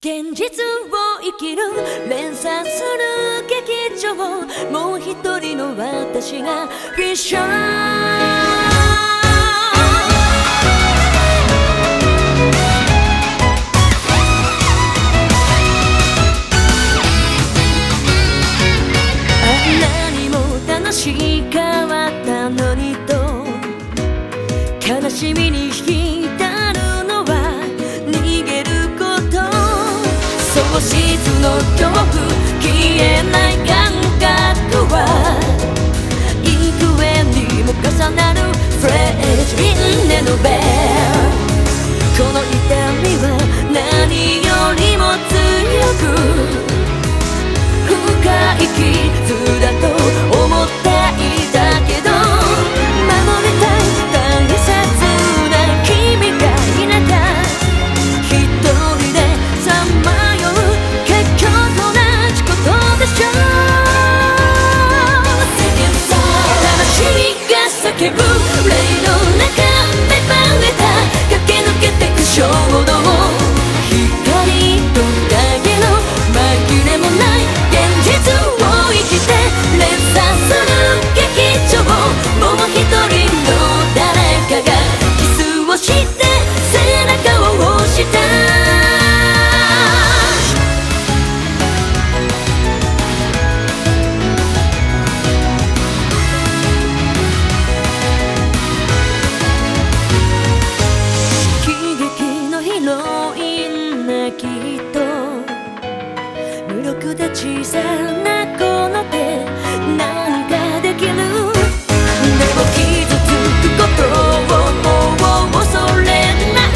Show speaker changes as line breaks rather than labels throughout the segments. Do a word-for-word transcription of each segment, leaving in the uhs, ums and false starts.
現実を生きる連鎖する劇場、もう一人の私がフィッシャー。変わったのにと悲しみに浸るのは逃げること、喪失の恐怖消えない感覚は幾重にも重なるフレージインネのベル、この痛みは何よりも強く深い傷だと思っていたけど、守りたい大切な君がいなかった一人でさまよう結局同じことでしょう。魂が叫ぶ霊の中芽生えた駆け抜けてく衝動、光と影の紛れもない現実を生きて連鎖する劇場、もう一人の誰かがキスをして背中を押した。喜劇のヒロインなきっと無力で小さなこの手何かできる、でも傷つくことをもう恐れない、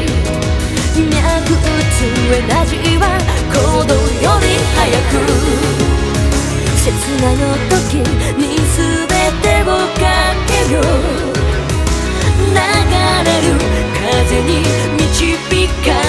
脈打つエナジーは行動より早く、刹那の時に全てをかけよう、流れる風に導かれ